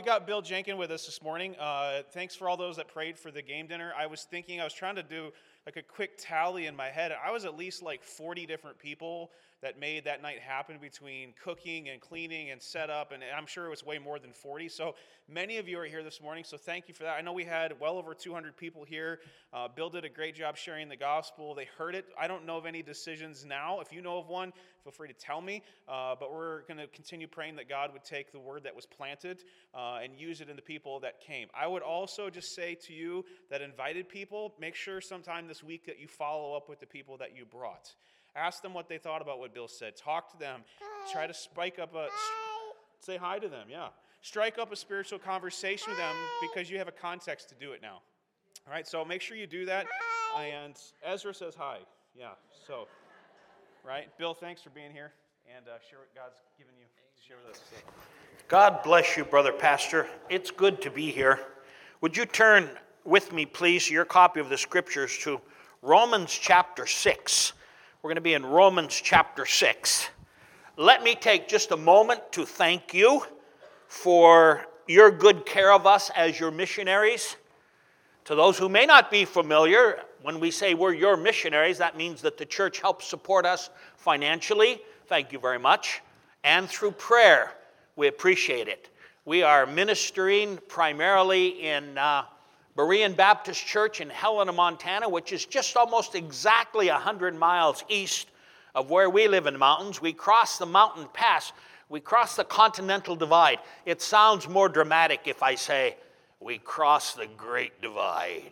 got Bill Jenkin with us this morning. Thanks for all those that prayed for the game dinner. I was trying to do like a quick tally in my head. I was at least like 40 different people that made that night happen between cooking and cleaning and setup, and I'm sure it was way more than 40. So many of you are here this morning, so thank you for that. I know we had well over 200 people here. Bill did a great job sharing the gospel. They heard it. I don't know of any decisions now. If you know of one, feel free to tell me. But we're going to continue praying that God would take the word that was planted and use it in the people that came. I would also just say to you that invited people, make sure sometime this week that you follow up with the people that you brought. Ask them what they thought about what Bill said. Talk to them. Try to spike up say hi to them, yeah. Strike up a spiritual conversation with them because you have a context to do it now. All right, so make sure you do that. And Ezra says hi. Yeah, so, right? Bill, thanks for being here. And share what God's given you. Share with us. God bless you, Brother Pastor. It's good to be here. Would you turn with me, please, your copy of the Scriptures to Romans chapter 6. We're going to be in Romans chapter 6. Let me take just a moment to thank you for your good care of us as your missionaries. To those who may not be familiar, when we say we're your missionaries, that means that the church helps support us financially. Thank you very much. And through prayer. We appreciate it. We are ministering primarily in Berean Baptist Church in Helena, Montana, which is just almost exactly 100 miles east of where we live in the mountains. We cross the mountain pass. We cross the Continental Divide. It sounds more dramatic if I say, we cross the Great Divide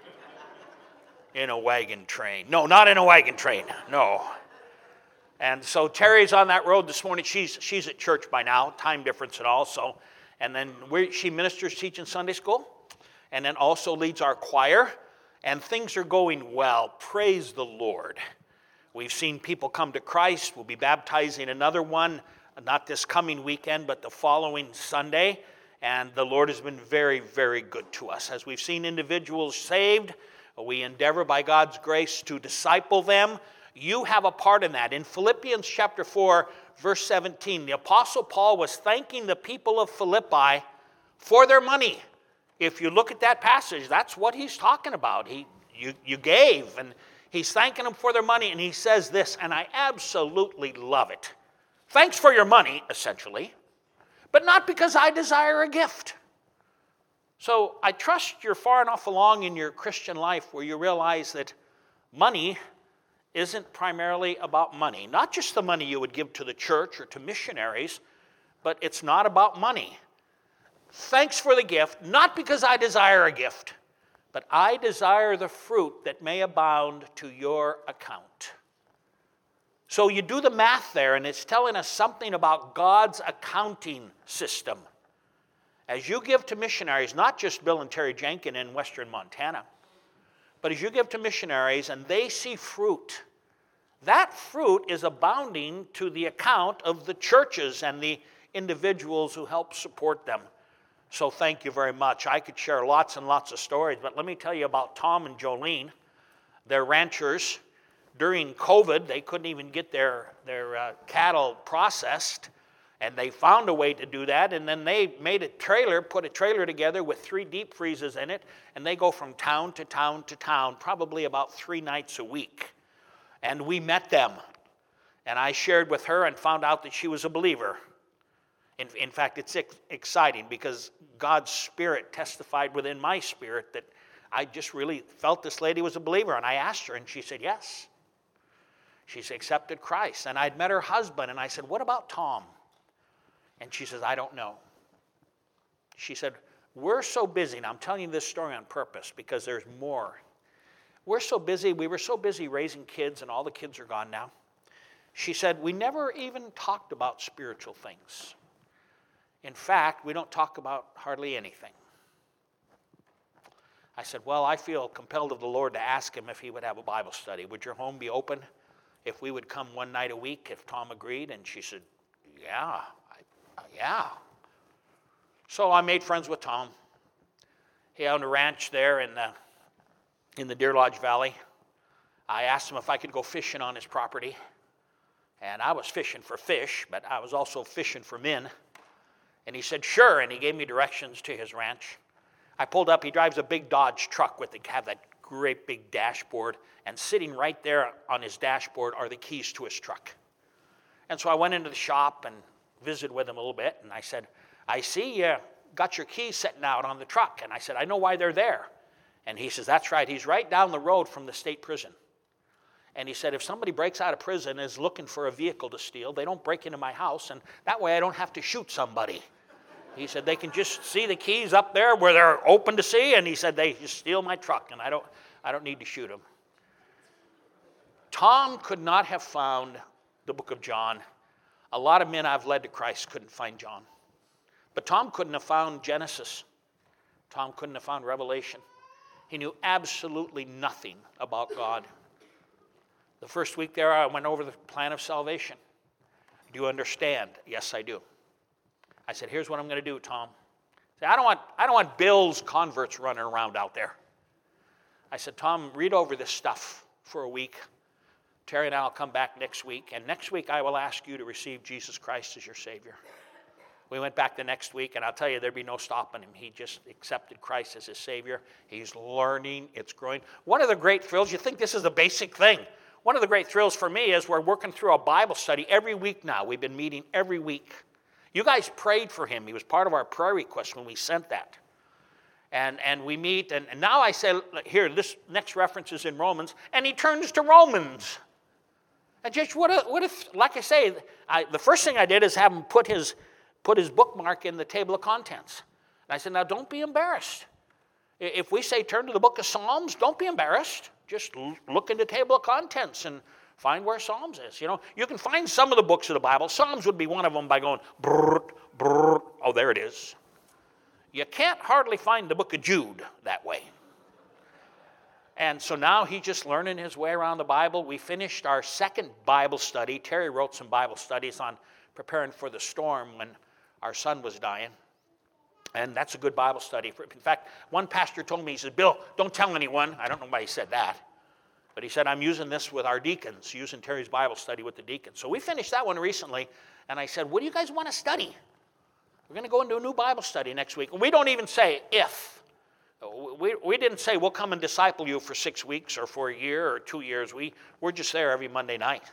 in a wagon train. No, not in a wagon train. No. And so Terry's on that road this morning. She's at church by now, time difference and all. So, and then she ministers teaching Sunday school, and then also leads our choir. And things are going well. Praise the Lord. We've seen people come to Christ. We'll be baptizing another one, not this coming weekend, but the following Sunday. And the Lord has been very, very good to us. As we've seen individuals saved, we endeavor by God's grace to disciple them. You have a part in that. In Philippians chapter 4, verse 17, the Apostle Paul was thanking the people of Philippi for their money. If you look at that passage, that's what he's talking about. You gave, and he's thanking them for their money, and he says this, and I absolutely love it. Thanks for your money, essentially, but not because I desire a gift. So I trust you're far enough along in your Christian life where you realize that money isn't primarily about money. Not just the money you would give to the church or to missionaries, but it's not about money. Thanks for the gift, not because I desire a gift, but I desire the fruit that may abound to your account. So you do the math there, and it's telling us something about God's accounting system. As you give to missionaries, not just Bill and Terry Jenkin in western Montana, but as you give to missionaries and they see fruit, that fruit is abounding to the account of the churches and the individuals who help support them. So thank you very much. I could share lots and lots of stories, but let me tell you about Tom and Jolene. They're ranchers. During COVID, they couldn't even get their cattle processed, and they found a way to do that, and then they made put a trailer together with 3 deep freezes in it, and they go from town to town to town, probably about 3 nights a week. And we met them, and I shared with her and found out that she was a believer. In fact, it's exciting because God's Spirit testified within my spirit that I just really felt this lady was a believer, and I asked her, and she said yes. She's accepted Christ, and I'd met her husband, and I said, what about Tom? And she says, I don't know. She said, we're so busy, and I'm telling you this story on purpose because there's more. We were so busy raising kids, and all the kids are gone now. She said, we never even talked about spiritual things. In fact, we don't talk about hardly anything. I said, well, I feel compelled of the Lord to ask him if he would have a Bible study. Would your home be open if we would come one night a week, if Tom agreed? And she said, yeah. So I made friends with Tom. He owned a ranch there in the Deer Lodge Valley. I asked him if I could go fishing on his property. And I was fishing for fish, but I was also fishing for men. And he said, sure, and he gave me directions to his ranch. I pulled up. He drives a big Dodge truck with that great big dashboard, and sitting right there on his dashboard are the keys to his truck. And so I went into the shop and visited with him a little bit, and I said, I see you got your keys sitting out on the truck. And I said, I know why they're there. And he says, that's right. He's right down the road from the state prison. And he said, if somebody breaks out of prison and is looking for a vehicle to steal, they don't break into my house, and that way I don't have to shoot somebody. He said, they can just see the keys up there where they're open to see, and he said, they just steal my truck, and I don't need to shoot them. Tom could not have found the book of John. A lot of men I've led to Christ couldn't find John. But Tom couldn't have found Genesis. Tom couldn't have found Revelation. He knew absolutely nothing about God. The first week there, I went over the plan of salvation. Do you understand? Yes, I do. I said, here's what I'm going to do, Tom. I said, I don't want Bill's converts running around out there. I said, Tom, read over this stuff for a week. Terry and I will come back next week, and next week I will ask you to receive Jesus Christ as your Savior. We went back the next week, and I'll tell you, there'd be no stopping him. He just accepted Christ as his Savior. He's learning. It's growing. One of the great thrills, you think this is a basic thing. One of the great thrills for me is we're working through a Bible study every week now. We've been meeting every week. You guys prayed for him. He was part of our prayer request when we sent that. And we meet, and now I say, here, this next reference is in Romans, and he turns to Romans. And just what if, like I say, the first thing I did is have him put his bookmark in the table of contents. And I said, now don't be embarrassed. If we say turn to the book of Psalms, don't be embarrassed. Just look in the table of contents and find where Psalms is. You know, you can find some of the books of the Bible. Psalms would be one of them by going, brrr, brrr. Oh, there it is. You can't hardly find the book of Jude that way. And so now he's just learning his way around the Bible. We finished our second Bible study. Terry wrote some Bible studies on preparing for the storm when our son was dying. And that's a good Bible study. In fact, one pastor told me, he said, Bill, don't tell anyone. I don't know why he said that. But he said, I'm using this with our deacons, using Terry's Bible study with the deacons. So we finished that one recently. And I said, what do you guys want to study? We're going to go into a new Bible study next week. We don't even say if. We didn't say we'll come and disciple you for 6 weeks or for a year or 2 years. We're just there every Monday night.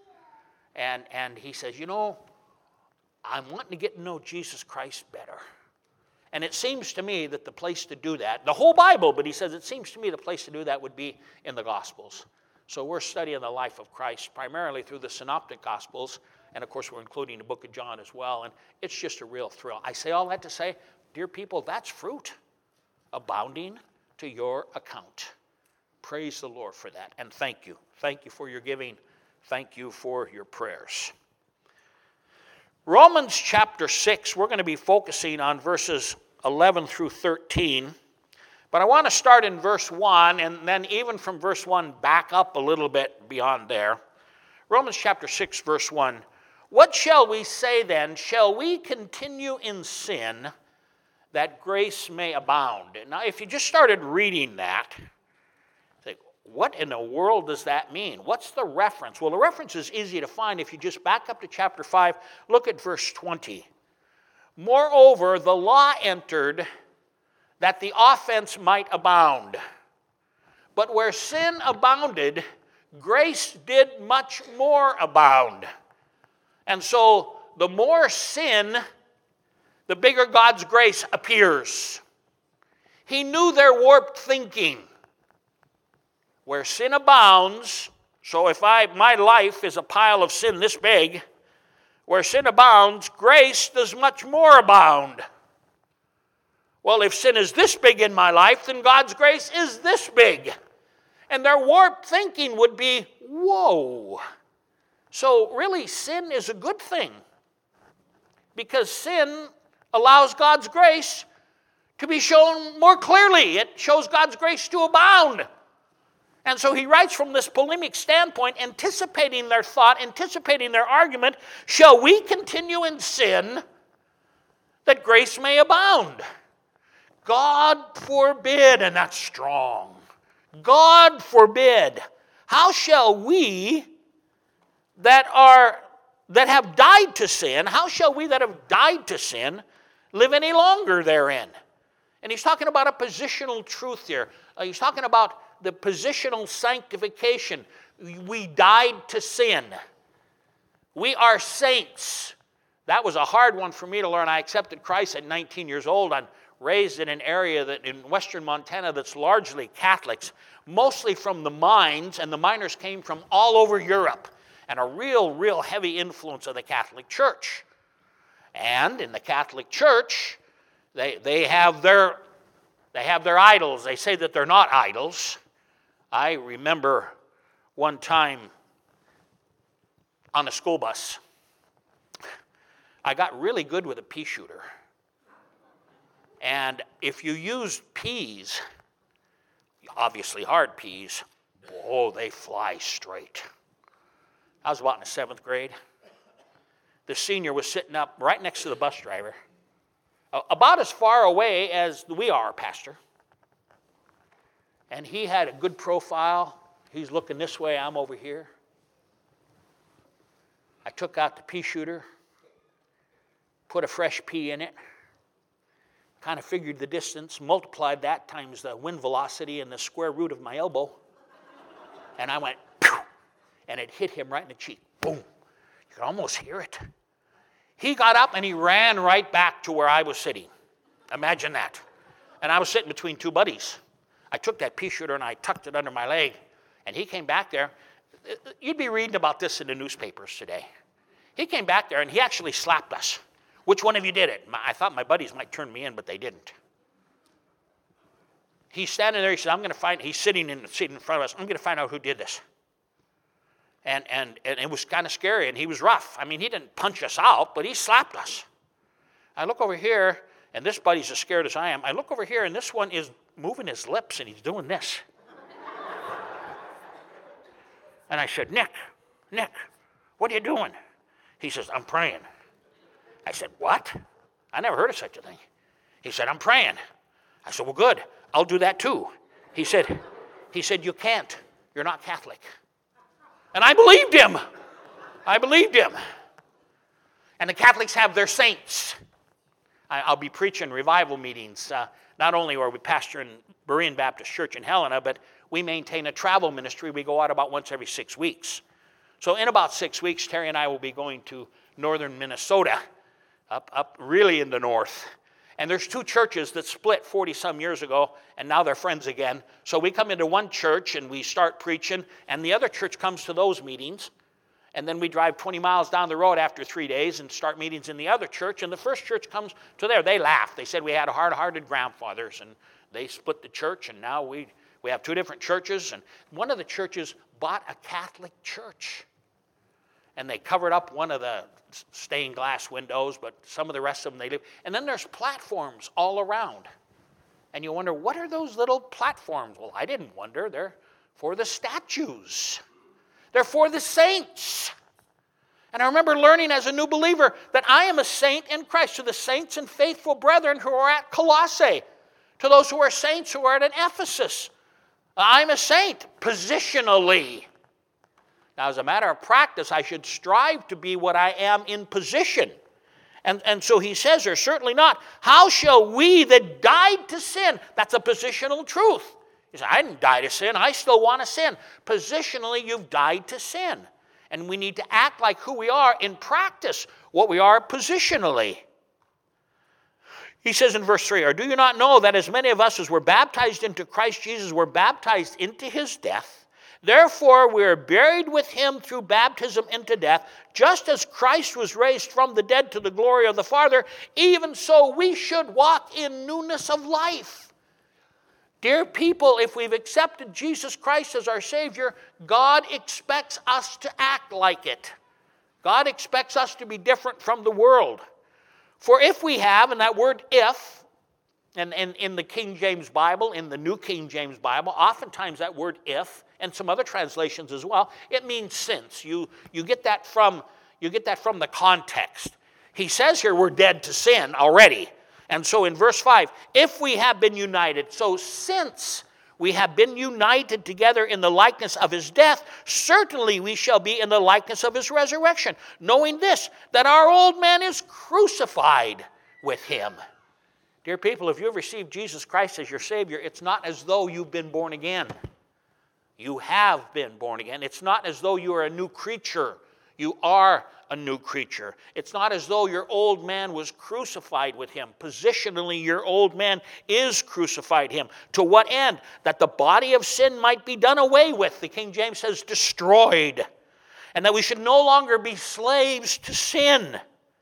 And he says, you know, I'm wanting to get to know Jesus Christ better. And it seems to me that the place to do that, the whole Bible, but he says it seems to me the place to do that would be in the Gospels. So we're studying the life of Christ primarily through the Synoptic Gospels. And of course, we're including the book of John as well. And it's just a real thrill. I say all that to say, dear people, that's fruit abounding to your account. Praise the Lord for that. And thank you. Thank you for your giving. Thank you for your prayers. Romans chapter 6, we're going to be focusing on verses 11 through 13. But I want to start in verse 1, and then even from verse 1 back up a little bit beyond there. Romans chapter 6, verse 1. What shall we say then? Shall we continue in sin that grace may abound? Now, if you just started reading that, think, what in the world does that mean? What's the reference? Well, the reference is easy to find. If you just back up to chapter 5, look at verse 20. Moreover, the law entered that the offense might abound. But where sin abounded, grace did much more abound. And so the more sin, the bigger God's grace appears. He knew their warped thinking. Where sin abounds, so if my life is a pile of sin this big, where sin abounds, grace does much more abound. Well, if sin is this big in my life, then God's grace is this big. And their warped thinking would be, whoa. So really, sin is a good thing. Because sin allows God's grace to be shown more clearly. It shows God's grace to abound. And so he writes from this polemic standpoint, anticipating their thought, anticipating their argument, shall we continue in sin that grace may abound? God forbid, and that's strong. God forbid. How shall we that have died to sin, how shall we that have died to sin live any longer therein. And he's talking about a positional truth here. He's talking about the positional sanctification. We died to sin. We are saints. That was a hard one for me to learn. I accepted Christ at 19 years old. I'm raised in an area that in western Montana that's largely Catholics, mostly from the mines, and the miners came from all over Europe, and a real heavy influence of the Catholic Church. And in the Catholic Church, they have their idols. They say that they're not idols. I remember one time on a school bus, I got really good with a pea shooter. And if you use peas, obviously hard peas, oh, they fly straight. I was about in the 7th grade. The senior was sitting up right next to the bus driver, about as far away as we are, Pastor. And he had a good profile. He's looking this way, I'm over here. I took out the pea shooter, put a fresh pea in it, kind of figured the distance, multiplied that times the wind velocity and the square root of my elbow, and I went, pew, and it hit him right in the cheek. Boom. You could almost hear it. He got up and he ran right back to where I was sitting. Imagine that. And I was sitting between two buddies. I took that pea shooter and I tucked it under my leg, and he came back there. You'd be reading about this in the newspapers today. He came back there and he actually slapped us. Which one of you did it? I thought my buddies might turn me in, but they didn't. He's standing there. He said, he's sitting in the seat in front of us. I'm going to find out who did this. And it was kind of scary, and he was rough. I mean, he didn't punch us out, but he slapped us. I look over here, and this buddy's as scared as I am. I look over here, and this one is moving his lips, and he's doing this. And I said, Nick, what are you doing? He says, I'm praying. I said, what? I never heard of such a thing. He said, I'm praying. I said, well, good. I'll do that too. He said, you can't. You're not Catholic. And I believed him. And the Catholics have their saints. I'll be preaching revival meetings. Not only are we pastoring Berean Baptist Church in Helena, but we maintain a travel ministry. We go out about once every 6 weeks. So in about 6 weeks, Terry and I will be going to northern Minnesota, up really in the north. And there's 2 churches that split 40-some years ago, and now they're friends again. So we come into one church, and we start preaching, and the other church comes to those meetings. And then we drive 20 miles down the road after 3 days and start meetings in the other church, and the first church comes to there. They laughed. They said we had hard-hearted grandfathers, and they split the church, and now we have 2 different churches. And one of the churches bought a Catholic church, and they covered up one of the stained glass windows, but some of the rest of them they live. And then there's platforms all around. And you wonder, what are those little platforms? Well, I didn't wonder. They're for the statues. They're for the saints. And I remember learning as a new believer that I am a saint in Christ. To the saints and faithful brethren who are at Colossae, to those who are saints who are at Ephesus, I'm a saint positionally. Now, as a matter of practice, I should strive to be what I am in position. And so he says there, certainly not. How shall we that died to sin? That's a positional truth. He said, I didn't die to sin. I still want to sin. Positionally, you've died to sin. And we need to act like who we are in practice, what we are positionally. He says in verse 3, or do you not know that as many of us as were baptized into Christ Jesus were baptized into his death? Therefore, we are buried with him through baptism into death, just as Christ was raised from the dead to the glory of the Father, even so we should walk in newness of life. Dear people, if we've accepted Jesus Christ as our Savior, God expects us to act like it. God expects us to be different from the world. For if we have, and that word if, and in the King James Bible, in the New King James Bible, oftentimes that word if, and some other translations as well, it means since. You get that from the context. He says here we're dead to sin already. And so in verse 5, if we have been united, so since we have been united together in the likeness of his death, certainly we shall be in the likeness of his resurrection, knowing this, that our old man is crucified with him. Dear people, if you've received Jesus Christ as your Savior, it's not as though you've been born again. You have been born again. It's not as though you are a new creature. You are a new creature. It's not as though your old man was crucified with him. Positionally, your old man is crucified him. To what end? That the body of sin might be done away with. The King James says destroyed. And that we should no longer be slaves to sin.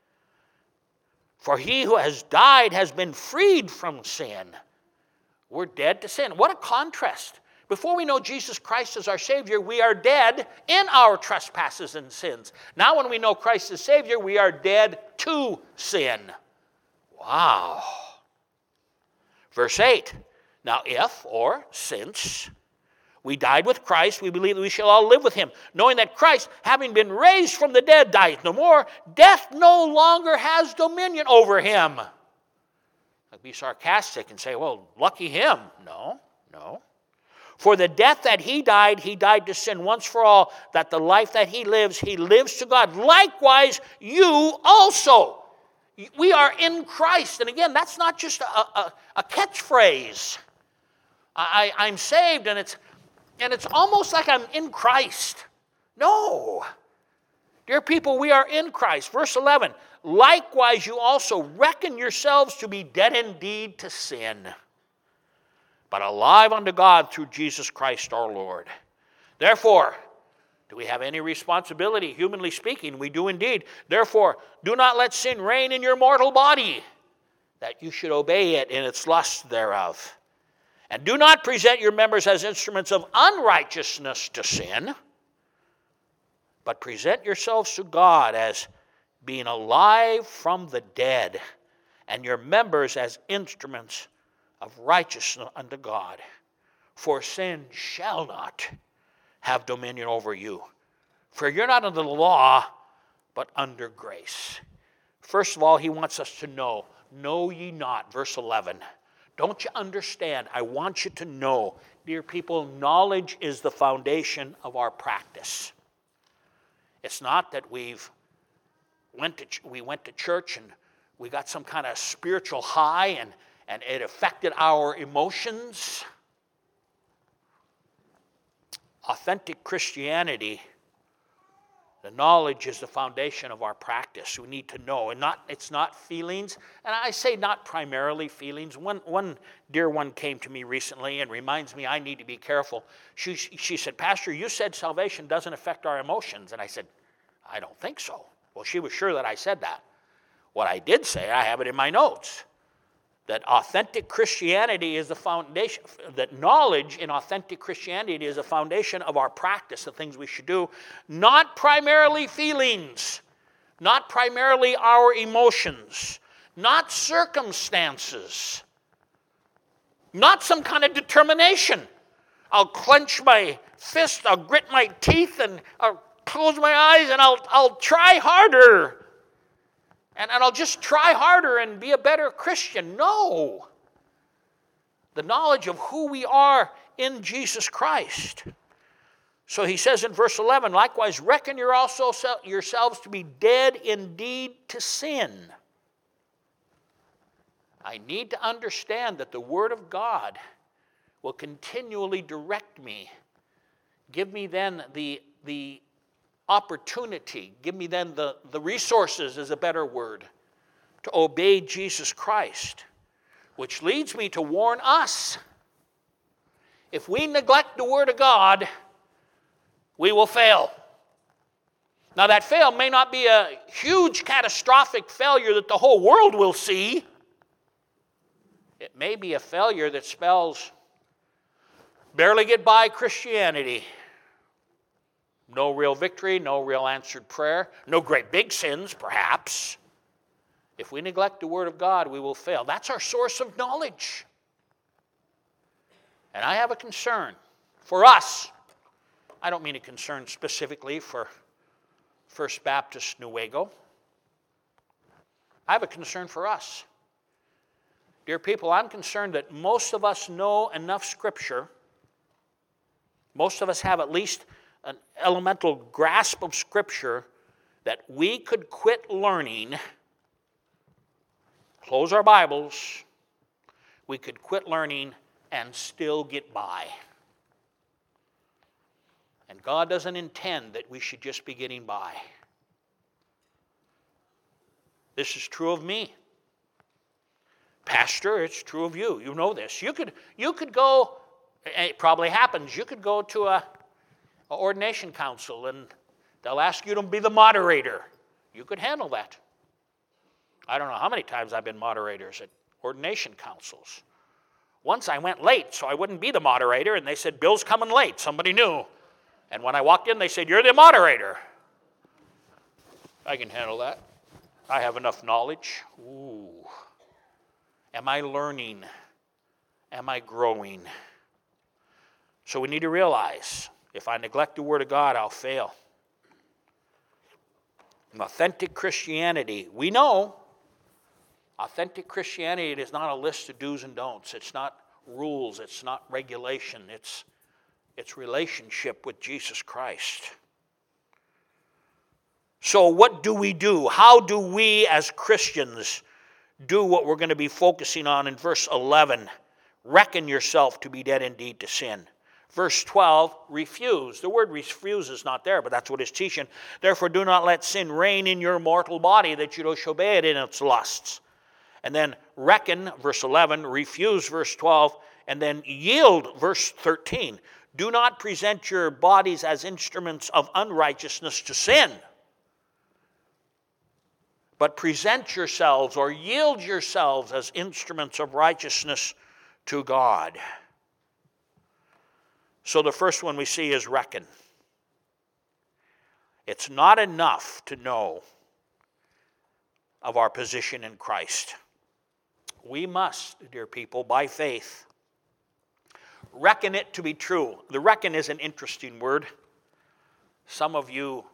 For he who has died has been freed from sin. We're dead to sin. What a contrast. Before we know Jesus Christ as our Savior, we are dead in our trespasses and sins. Now when we know Christ as Savior, we are dead to sin. Wow. Verse 8. Now if, or since, we died with Christ, we believe that we shall all live with him, knowing that Christ, having been raised from the dead, dies no more. Death no longer has dominion over him. I'd be sarcastic and say, well, lucky him. No. For the death that he died to sin once for all, that the life that he lives to God. Likewise, you also. We are in Christ. And again, that's not just a catchphrase. I'm saved, and it's almost like I'm in Christ. No. Dear people, we are in Christ. Verse 11. Likewise, you also reckon yourselves to be dead indeed to sin, but alive unto God through Jesus Christ our Lord. Therefore, do we have any responsibility? Humanly speaking, we do indeed. Therefore, do not let sin reign in your mortal body, that you should obey it in its lust thereof. And do not present your members as instruments of unrighteousness to sin, but present yourselves to God as being alive from the dead, and your members as instruments of righteousness unto God. For sin shall not have dominion over you. For you're not under the law, but under grace. First of all, he wants us to know ye not, verse 11. Don't you understand? I want you to know, dear people, knowledge is the foundation of our practice. It's not that we went to church and we got some kind of spiritual high and it affected our emotions. Authentic Christianity, the knowledge is the foundation of our practice. We need to know, and it's not feelings. And I say not primarily feelings. One dear one came to me recently and reminds me I need to be careful. She said, Pastor, you said salvation doesn't affect our emotions. And I said, I don't think so. Well, she was sure that I said that. What I did say, I have it in my notes, that authentic Christianity is the foundation, that knowledge in authentic Christianity is the foundation of our practice, the things we should do, not primarily feelings, not primarily our emotions, not circumstances, not some kind of determination. I'll clench my fist, I'll grit my teeth, and I'll close my eyes, and I'll try harder. And I'll just try harder and be a better Christian. No. The knowledge of who we are in Jesus Christ. So he says in verse 11, likewise, reckon you also yourselves to be dead indeed to sin. I need to understand that the Word of God will continually direct me. Give me then the opportunity, give me then the resources is a better word, to obey Jesus Christ, which leads me to warn us. If we neglect the Word of God, we will fail. Now that fail may not be a huge catastrophic failure that the whole world will see. It may be a failure that spells barely get by Christianity. No real victory, no real answered prayer, no great big sins, perhaps. If we neglect the Word of God, we will fail. That's our source of knowledge. And I have a concern for us. I don't mean a concern specifically for First Baptist Newaygo. I have a concern for us. Dear people, I'm concerned that most of us know enough Scripture. Most of us have at least an elemental grasp of Scripture that we could quit learning close our Bibles, we could quit learning and still get by. And God doesn't intend that we should just be getting by. This is true of me. Pastor, it's true of you. You know this. You could go, it probably happens, you could go to a ordination council and they'll ask you to be the moderator. You could handle that. I don't know how many times I've been moderators at ordination councils. Once I went late, so I wouldn't be the moderator, and they said, Bill's coming late. Somebody knew. And when I walked in, they said, you're the moderator. I can handle that. I have enough knowledge. Ooh. Am I learning? Am I growing? So we need to realize, if I neglect the Word of God, I'll fail. In authentic Christianity, we know, authentic Christianity is not a list of do's and don'ts. It's not rules. It's not regulation. It's relationship with Jesus Christ. So what do we do? How do we as Christians do what we're going to be focusing on in verse 11? Reckon yourself to be dead indeed to sin. Verse 12, refuse. The word refuse is not there, but that's what it's teaching. Therefore do not let sin reign in your mortal body, that you don't obey it in its lusts. And then reckon, verse 11, refuse, verse 12, and then yield, verse 13. Do not present your bodies as instruments of unrighteousness to sin, but present yourselves or yield yourselves as instruments of righteousness to God. So the first one we see is reckon. It's not enough to know of our position in Christ. We must, dear people, by faith, reckon it to be true. The reckon is an interesting word. Some of you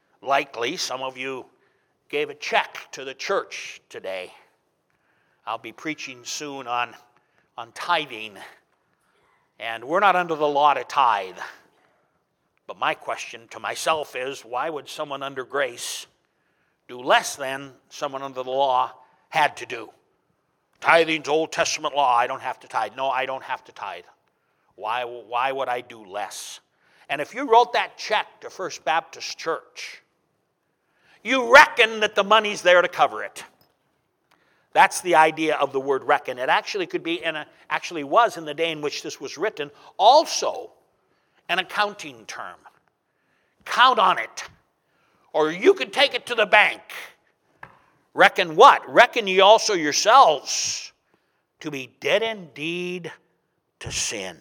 gave a check to the church today. I'll be preaching soon on tithing. And we're not under the law to tithe. But my question to myself is, why would someone under grace do less than someone under the law had to do? Tithing's Old Testament law. I don't have to tithe. No, I don't have to tithe. Why would I do less? And if you wrote that check to First Baptist Church, you reckon that the money's there to cover it. That's the idea of the word reckon. It actually could be, and it actually was in the day in which this was written, also an accounting term. Count on it. Or you could take it to the bank. Reckon what? Reckon ye also yourselves to be dead indeed to sin.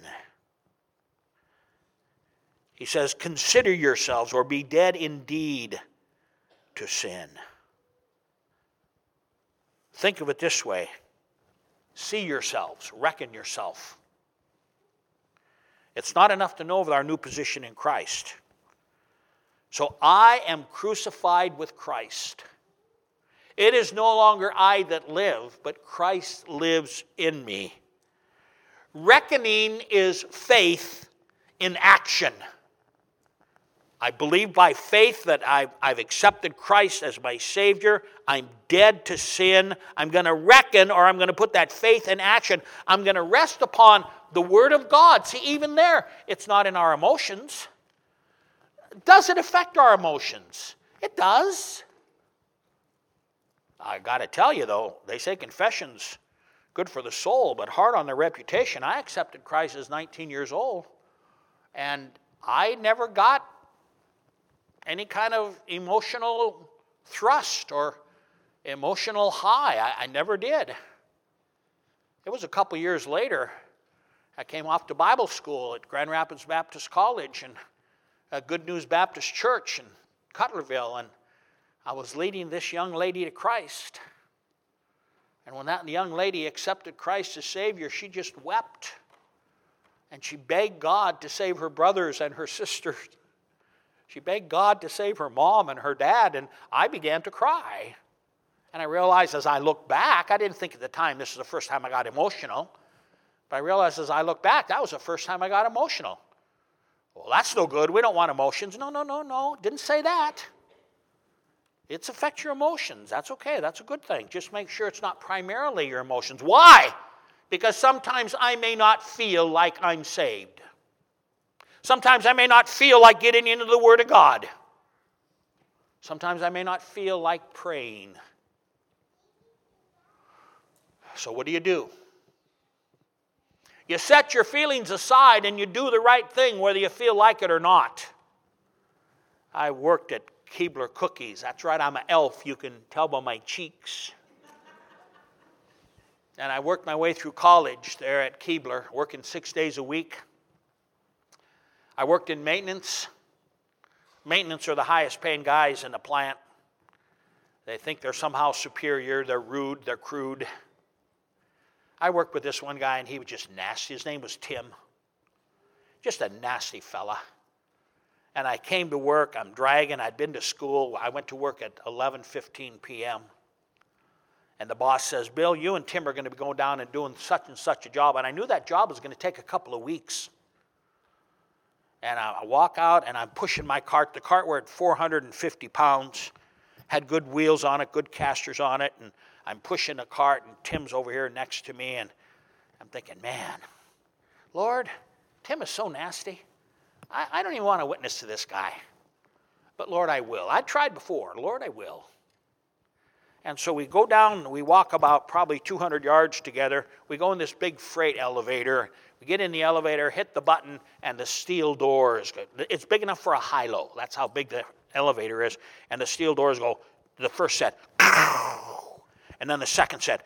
He says, consider yourselves, or be dead indeed to sin. Think of it this way. See yourselves, reckon yourself. It's not enough to know of our new position in Christ. So I am crucified with Christ. It is no longer I that live, but Christ lives in me. Reckoning is faith in action. I believe by faith that I've accepted Christ as my Savior. I'm dead to sin. I'm going to reckon, or I'm going to put that faith in action. I'm going to rest upon the Word of God. See, even there, it's not in our emotions. Does it affect our emotions? It does. I got to tell you, though, they say confession's good for the soul, but hard on the reputation. I accepted Christ as 19 years old, and I never got any kind of emotional thrust or emotional high. I never did. It was a couple years later, I came off to Bible school at Grand Rapids Baptist College and Good News Baptist Church in Cutlerville, and I was leading this young lady to Christ. And when that young lady accepted Christ as Savior, she just wept. And she begged God to save her brothers and her sisters. She begged God to save her mom and her dad, and I began to cry. And I realized as I look back, I didn't think at the time this was the first time I got emotional, but I realized as I look back, that was the first time I got emotional. Well, that's no good. We don't want emotions. No. Didn't say that. It affects your emotions. That's okay. That's a good thing. Just make sure it's not primarily your emotions. Why? Because sometimes I may not feel like I'm saved. Sometimes I may not feel like getting into the Word of God. Sometimes I may not feel like praying. So what do? You set your feelings aside and you do the right thing whether you feel like it or not. I worked at Keebler Cookies. That's right, I'm an elf. You can tell by my cheeks. And I worked my way through college there at Keebler, working 6 days a week. I worked in maintenance. Maintenance are the highest paying guys in the plant. They think they're somehow superior. They're rude. They're crude. I worked with this one guy, and he was just nasty. His name was Tim. Just a nasty fella. And I came to work. I'm dragging. I'd been to school. I went to work at 11:15 p.m. And the boss says, Bill, you and Tim are going to be going down and doing such and such a job. And I knew that job was going to take a couple of weeks. And I walk out, and I'm pushing my cart. The cart were at 450 pounds. Had good wheels on it, good casters on it. And I'm pushing the cart, and Tim's over here next to me. And I'm thinking, man, Lord, Tim is so nasty. I don't even want to witness to this guy. But Lord, I will. I tried before. Lord, I will. And so we go down, and we walk about probably 200 yards together. We go in this big freight elevator. We get in the elevator, hit the button, and the steel doors, it's big enough for a high-low. That's how big the elevator is. And the steel doors go, the first set, and then the second set.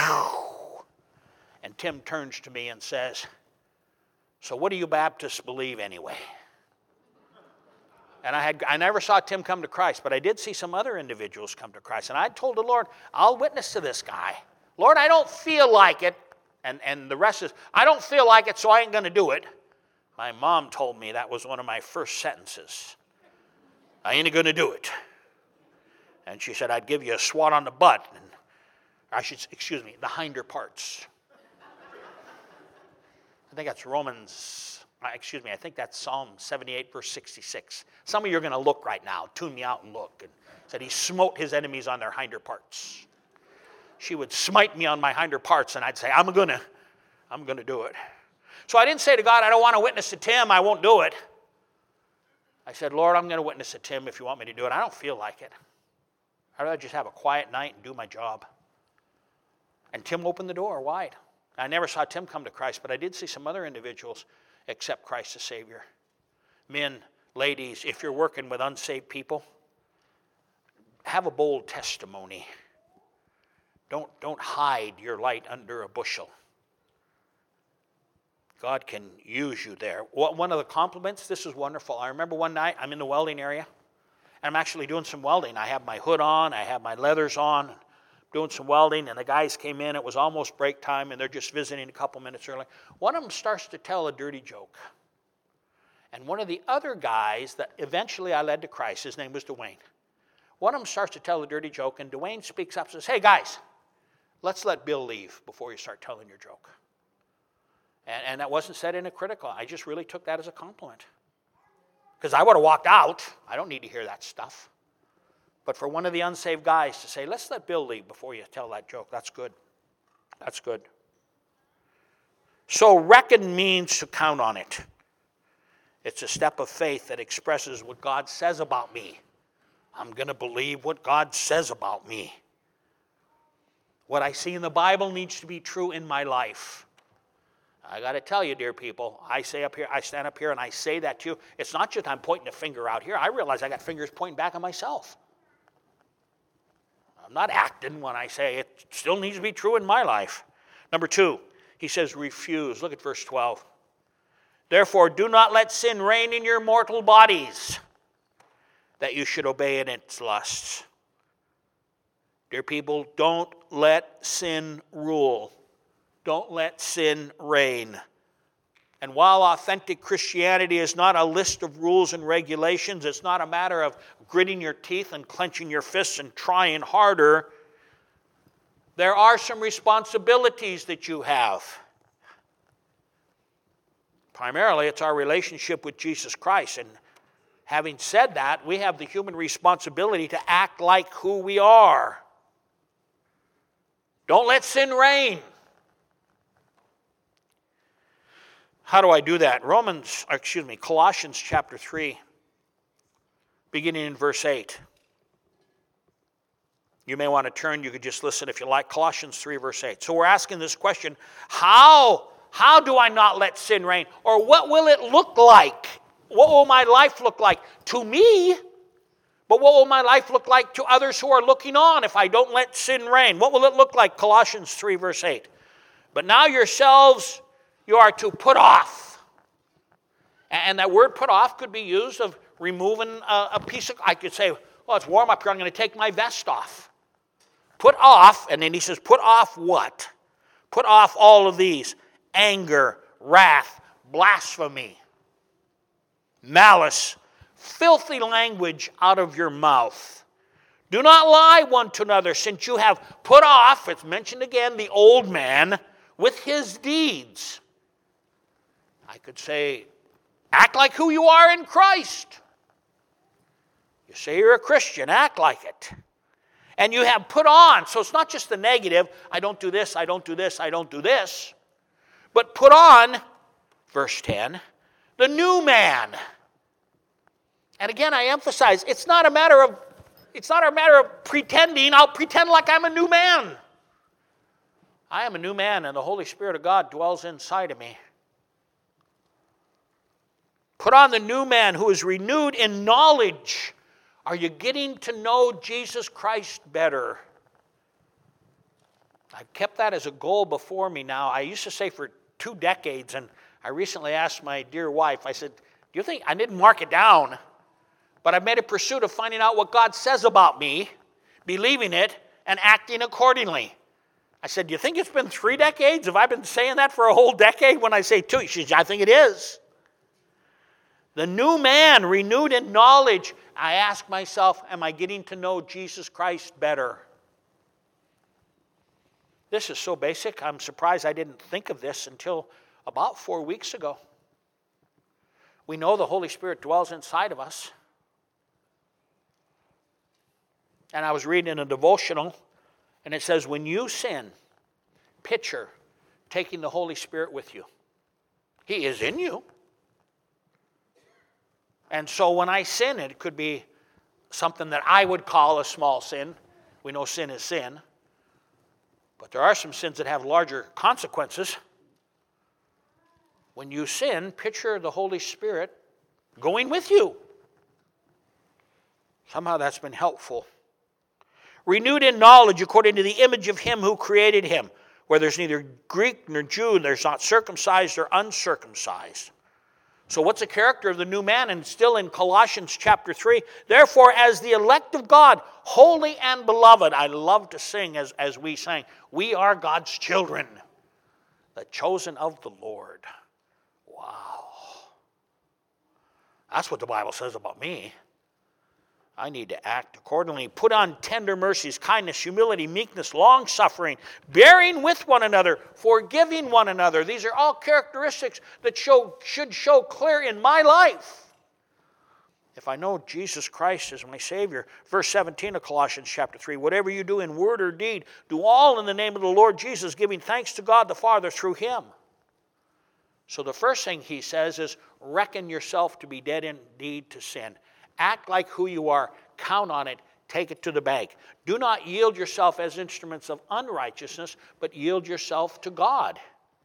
And Tim turns to me and says, so what do you Baptists believe anyway? And I never saw Tim come to Christ, but I did see some other individuals come to Christ. And I told the Lord, I'll witness to this guy. Lord, I don't feel like it. And the rest is, I don't feel like it, so I ain't going to do it. My mom told me that was one of my first sentences. I ain't going to do it. And she said, I'd give you a swat on the butt. And the hinder parts. I think that's I think that's Psalm 78, verse 66. Some of you are going to look right now, tune me out and look. And said he smote his enemies on their hinder parts. She would smite me on my hinder parts, and I'd say, I'm going to do it. So I didn't say to God, I don't want to witness to Tim, I won't do it. I said, Lord, I'm going to witness to Tim if you want me to do it. I don't feel like it. I'd rather just have a quiet night and do my job. And Tim opened the door wide. I never saw Tim come to Christ, but I did see some other individuals accept Christ as Savior. Men, ladies, if you're working with unsaved people, have a bold testimony. Don't hide your light under a bushel. God can use you there. One of the compliments, this is wonderful. I remember one night, I'm in the welding area, and I'm actually doing some welding. I have my hood on, I have my leathers on, doing some welding, and the guys came in. It was almost break time, and they're just visiting a couple minutes early. One of them starts to tell a dirty joke. And one of the other guys that eventually I led to Christ, his name was Dwayne. One of them starts to tell a dirty joke, and Dwayne speaks up and says, hey, guys, let's let Bill leave before you start telling your joke. And that wasn't said in a critical. I just really took that as a compliment. Because I would have walked out. I don't need to hear that stuff. But for one of the unsaved guys to say, let's let Bill leave before you tell that joke, that's good. That's good. So reckon means to count on it. It's a step of faith that expresses what God says about me. I'm going to believe what God says about me. What I see in the Bible needs to be true in my life. I got to tell you, dear people, I stand up here and I say that to you. It's not just I'm pointing a finger out here. I realize I got fingers pointing back at myself. I'm not acting when I say it still needs to be true in my life. Number 2, he says refuse. Look at verse 12. Therefore, do not let sin reign in your mortal bodies, that you should obey in its lusts. Dear people, don't let sin rule. Don't let sin reign. And while authentic Christianity is not a list of rules and regulations, it's not a matter of gritting your teeth and clenching your fists and trying harder, there are some responsibilities that you have. Primarily, it's our relationship with Jesus Christ. And Having said that, we have the human responsibility to act like who we are. Don't let sin reign. How do I do that? Colossians chapter 3, beginning in verse 8. You may want to turn, you could just listen if you like. Colossians 3, verse 8. So we're asking this question, how do I not let sin reign? Or what will it look like? What will my life look like to me? But what will my life look like to others who are looking on if I don't let sin reign? What will it look like? Colossians 3, verse 8. But now yourselves you are to put off. And that word put off could be used of removing a piece of, I could say, well, it's warm up here, I'm going to take my vest off. Put off, and then he says, put off what? Put off all of these: anger, wrath, blasphemy, malice, filthy language out of your mouth. Do not lie one to another, since you have put off, it's mentioned again, the old man with his deeds. I could say, act like who you are in Christ. You say you're a Christian, act like it. And you have put on, so it's not just the negative, I don't do this, I don't do this, I don't do this. But put on, verse 10, the new man. And again, I emphasize, it's not a matter of pretending. I'll pretend like I'm a new man. I am a new man, and the Holy Spirit of God dwells inside of me. Put on the new man who is renewed in knowledge. Are you getting to know Jesus Christ better? I've kept that as a goal before me now. I used to say for 2 decades, and I recently asked my dear wife, I said, do you think, I didn't mark it down, but I've made a pursuit of finding out what God says about me, believing it, and acting accordingly. I said, do you think it's been 3 decades? Have I been saying that for a whole decade? When I say 2, she said, I think it is. The new man, renewed in knowledge. I ask myself, am I getting to know Jesus Christ better? This is so basic. I'm surprised I didn't think of this until about 4 weeks ago. We know the Holy Spirit dwells inside of us. And I was reading in a devotional, and it says, when you sin, picture taking the Holy Spirit with you. He is in you. And so when I sin, it could be something that I would call a small sin. We know sin is sin. But there are some sins that have larger consequences. When you sin, picture the Holy Spirit going with you. Somehow that's been helpful. Renewed in knowledge according to the image of him who created him, where there's neither Greek nor Jew, there's not circumcised or uncircumcised. So what's the character of the new man? And still in Colossians chapter 3, therefore as the elect of God, holy and beloved. I love to sing as we sang, we are God's children, the chosen of the Lord. Wow. That's what the Bible says about me. I need to act accordingly. Put on tender mercies, kindness, humility, meekness, long-suffering, bearing with one another, forgiving one another. These are all characteristics that should show clear in my life. If I know Jesus Christ as my Savior. Verse 17 of Colossians chapter 3, whatever you do in word or deed, do all in the name of the Lord Jesus, giving thanks to God the Father through him. So the first thing he says is, reckon yourself to be dead indeed to sin. Act like who you are. Count on it. Take it to the bank. Do not yield yourself as instruments of unrighteousness, but yield yourself to God.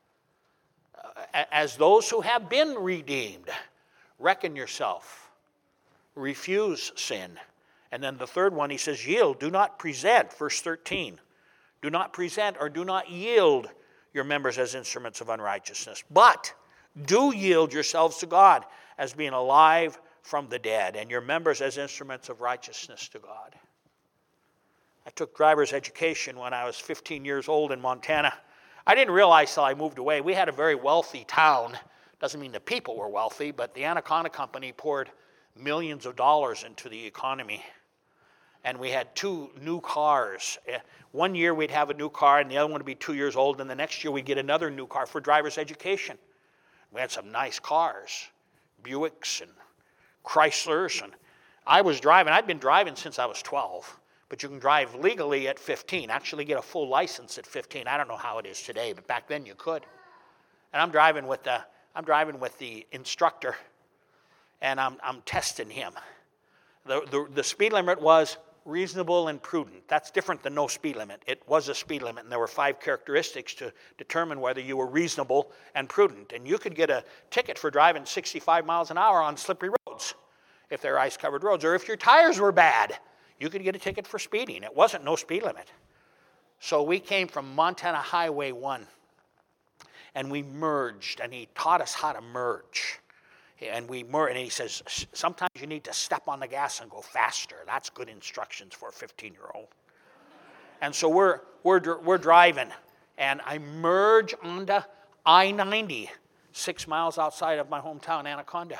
As those who have been redeemed, reckon yourself. Refuse sin. And then the third one, he says, yield. Do not present, verse 13. Do not present or do not yield your members as instruments of unrighteousness, but do yield yourselves to God as being alive from the dead, and your members as instruments of righteousness to God. I took driver's education when I was 15 years old in Montana. I didn't realize till I moved away. We had a very wealthy town. Doesn't mean the people were wealthy, but the Anaconda Company poured millions of dollars into the economy. And we had 2 new cars. One year we'd have a new car, and the other one would be 2 years old, and the next year we'd get another new car for driver's education. We had some nice cars, Buicks and Chryslers. And I was driving. I'd been driving since I was 12. But you can drive legally at 15. Actually get a full license at 15. I don't know how it is today, but back then you could. And I'm driving with the instructor, and I'm testing him. The speed limit was reasonable and prudent. That's different than no speed limit. It was a speed limit, and there were 5 characteristics to determine whether you were reasonable and prudent. And you could get a ticket for driving 65 miles an hour on slippery roads if they're ice-covered roads. Or if your tires were bad, you could get a ticket for speeding. It wasn't no speed limit. So we came from Montana Highway 1, and we merged, and he taught us how to merge. And and he says, sometimes you need to step on the gas and go faster. That's good instructions for a 15-year-old. And so we're driving, and I merge onto I-90, 6 miles outside of my hometown, Anaconda.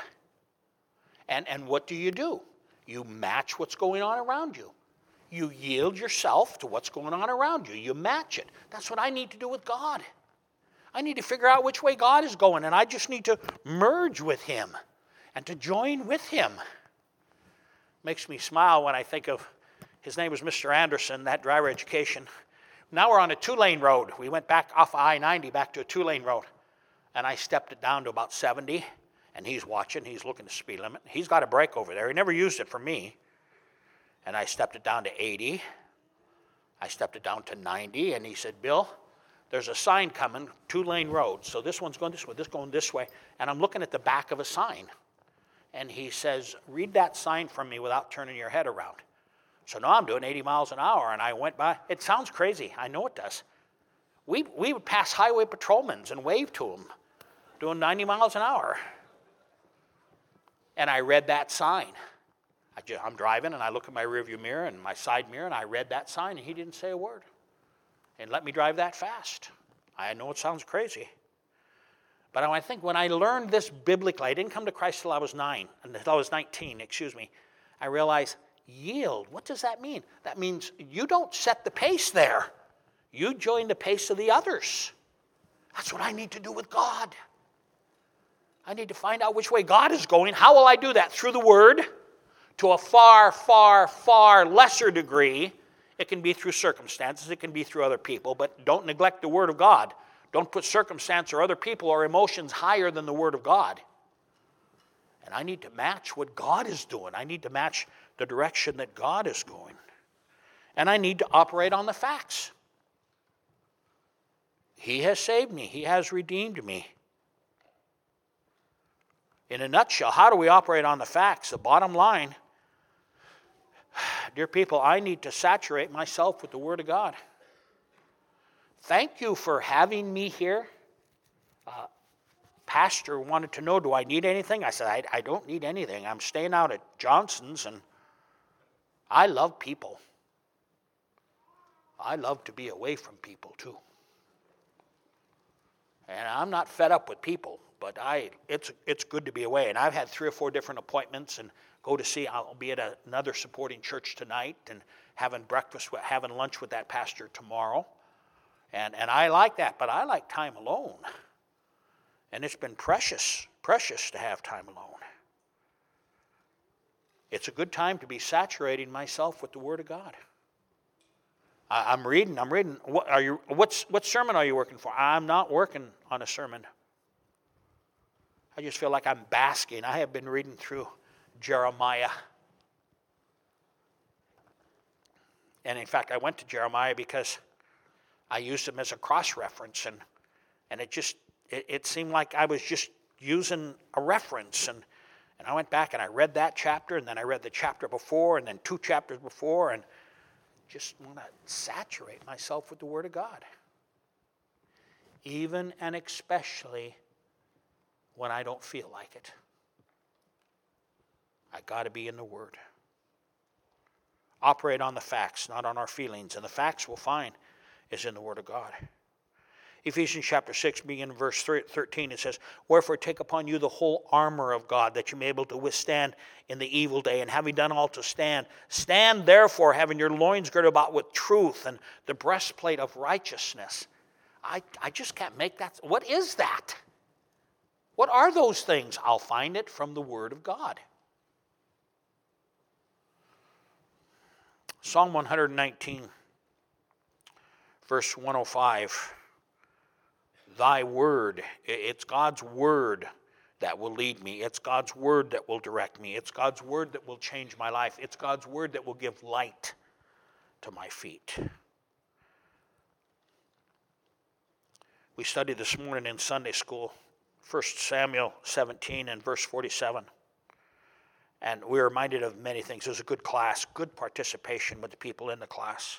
And what do? You match what's going on around you. You yield yourself to what's going on around you. You match it. That's what I need to do with God. I need to figure out which way God is going, and I just need to merge with him and to join with him. Makes me smile when I think of, his name was Mr. Anderson, that driver education. Now we're on a 2-lane road. We went back off I-90 back to a 2-lane road, and I stepped it down to about 70, and he's watching. He's looking at the speed limit. He's got a brake over there. He never used it for me. And I stepped it down to 80. I stepped it down to 90, and he said, Bill, there's a sign coming, 2-lane road. So this one's going this way, this going this way. And I'm looking at the back of a sign. And he says, read that sign from me without turning your head around. So now I'm doing 80 miles an hour, and I went by. It sounds crazy. I know it does. We would pass highway patrolmen and wave to them, doing 90 miles an hour. And I read that sign. I'm driving, and I look at my rearview mirror and my side mirror, and I read that sign, and he didn't say a word. And let me drive that fast. I know it sounds crazy. But I think when I learned this biblically, I didn't come to Christ until I was 19, I realized, yield, what does that mean? That means you don't set the pace there. You join the pace of the others. That's what I need to do with God. I need to find out which way God is going. How will I do that? Through the Word, to a far, far, far lesser degree. It can be through circumstances. It can be through other people. But don't neglect the Word of God. Don't put circumstance or other people or emotions higher than the Word of God. And I need to match what God is doing. I need to match the direction that God is going. And I need to operate on the facts. He has saved me. He has redeemed me. In a nutshell, how do we operate on the facts? The bottom line, dear people, I need to saturate myself with the Word of God. Thank you for having me here. Pastor wanted to know, do I need anything? I said, I don't need anything. I'm staying out at Johnson's, and I love people. I love to be away from people, too. And I'm not fed up with people, but it's good to be away. And I've had 3 or 4 different appointments, and I'll be at another supporting church tonight, and having lunch with that pastor tomorrow. And I like that, but I like time alone. And it's been precious to have time alone. It's a good time to be saturating myself with the Word of God. I'm reading. What sermon are you working for? I'm not working on a sermon. I just feel like I'm basking. I have been reading through Jeremiah. And in fact, I went to Jeremiah because I used him as a cross-reference, and it seemed like I was just using a reference. And I went back and I read that chapter, and then I read the chapter before, and then 2 chapters before, and just want to saturate myself with the Word of God. Even and especially when I don't feel like it. I got to be in the Word. Operate on the facts, not on our feelings. And the facts we'll find is in the Word of God. Ephesians chapter 6, beginning in verse 13, it says, wherefore take upon you the whole armor of God, that you may be able to withstand in the evil day, and having done all to stand. Stand therefore, having your loins girded about with truth, and the breastplate of righteousness. I just can't make that. What is that? What are those things? I'll find it from the Word of God. Psalm 119, verse 105. Thy word, it's God's word that will lead me. It's God's word that will direct me. It's God's word that will change my life. It's God's word that will give light to my feet. We studied this morning in Sunday school, 1 Samuel 17 and verse 47. And we were reminded of many things. It was a good class, good participation with the people in the class.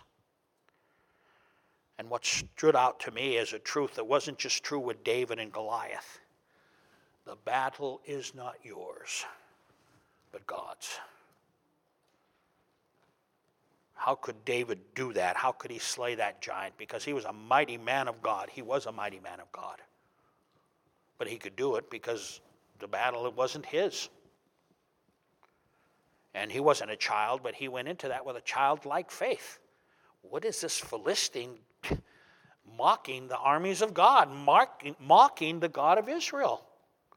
And what stood out to me is a truth that wasn't just true with David and Goliath. The battle is not yours, but God's. How could David do that? How could he slay that giant? Because he was a mighty man of God. He was a mighty man of God. But he could do it because the battle, it wasn't his. And he wasn't a child, but he went into that with a childlike faith. What is this Philistine mocking the armies of God, mocking the God of Israel?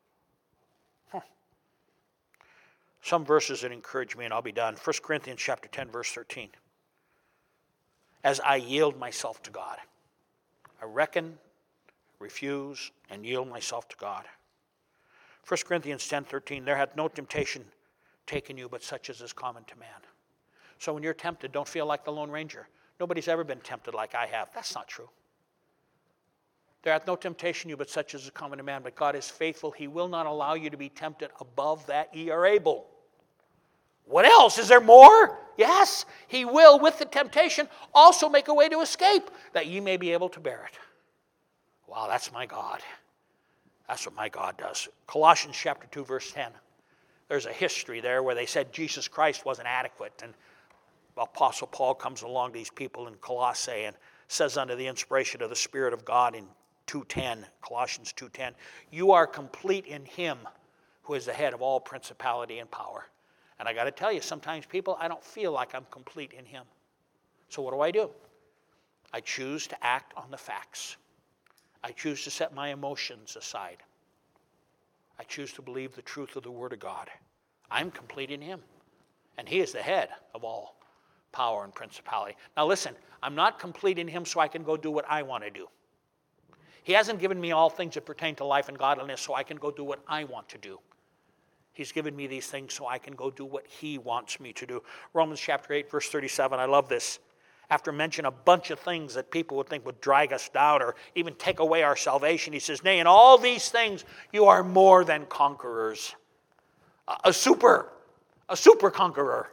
Some verses that encourage me, and I'll be done. 1 Corinthians chapter 10, verse 13. As I yield myself to God, I reckon, refuse, and yield myself to God. 1 Corinthians 10:13, there hath no temptation taken you, but such as is common to man. So when you're tempted, don't feel like the Lone Ranger. Nobody's ever been tempted like I have. That's not true. There hath no temptation you, but such as is common to man. But God is faithful. He will not allow you to be tempted above that ye are able. What else? Is there more? Yes, he will, with the temptation, also make a way to escape, that ye may be able to bear it. Wow, that's my God. That's what my God does. Colossians chapter 2, verse 10. There's a history there where they said Jesus Christ wasn't adequate. And Apostle Paul comes along to these people in Colossae and says under the inspiration of the Spirit of God in 2:10, Colossians 2:10, you are complete in him who is the head of all principality and power. And I got to tell you, sometimes people, I don't feel like I'm complete in him. So what do? I choose to act on the facts. I choose to set my emotions aside. I choose to believe the truth of the Word of God. I'm complete in him. And he is the head of all power and principality. Now listen, I'm not complete in him so I can go do what I want to do. He hasn't given me all things that pertain to life and godliness so I can go do what I want to do. He's given me these things so I can go do what he wants me to do. Romans chapter 8, verse 37, I love this. After mentioning a bunch of things that people would think would drag us down or even take away our salvation, he says, nay, in all these things you are more than conquerors. A super conqueror.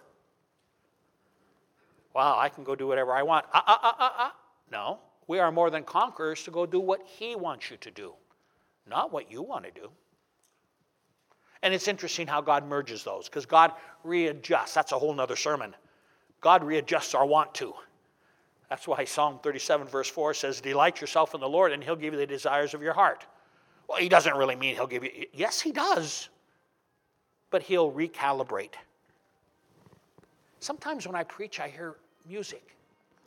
Wow, I can go do whatever I want. No, we are more than conquerors to go do what he wants you to do, not what you want to do. And it's interesting how God merges those, because God readjusts. That's a whole nother sermon. God readjusts our want to. That's why Psalm 37 verse 4 says, delight yourself in the Lord and he'll give you the desires of your heart. Well, he doesn't really mean he'll give you, yes he does, but he'll recalibrate. Sometimes when I preach I hear music.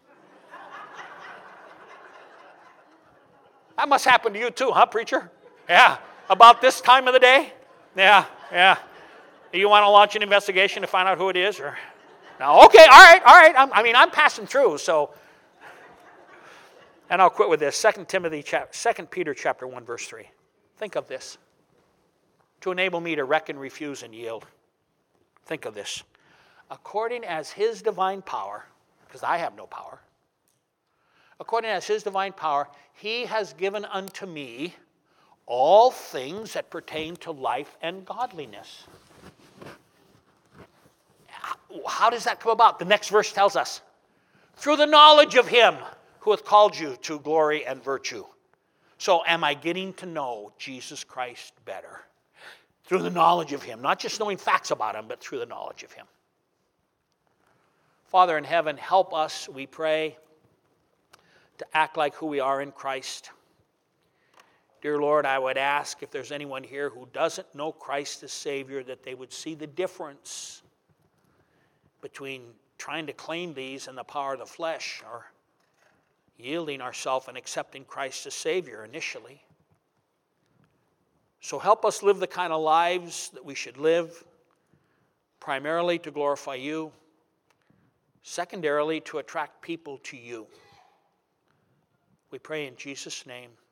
That must happen to you too, huh, preacher? Yeah, about this time of the day? Yeah. You want to launch an investigation to find out who it is? Or no? Okay, all right. I'm passing through, so. And I'll quit with this. 2 Peter chapter 1, verse 3. Think of this. To enable me to reckon, refuse, and yield. Think of this. According as his divine power, because I have no power, according as his divine power, he has given unto me all things that pertain to life and godliness. How does that come about? The next verse tells us. Through the knowledge of him who hath called you to glory and virtue. So am I getting to know Jesus Christ better? Through the knowledge of him. Not just knowing facts about him, but through the knowledge of him. Father in heaven, help us, we pray, to act like who we are in Christ. Dear Lord, I would ask if there's anyone here who doesn't know Christ as Savior, that they would see the difference between trying to claim these in the power of the flesh or yielding ourselves and accepting Christ as Savior initially. So help us live the kind of lives that we should live, primarily to glorify you, Secondarily, to attract people to you. We pray in Jesus' name.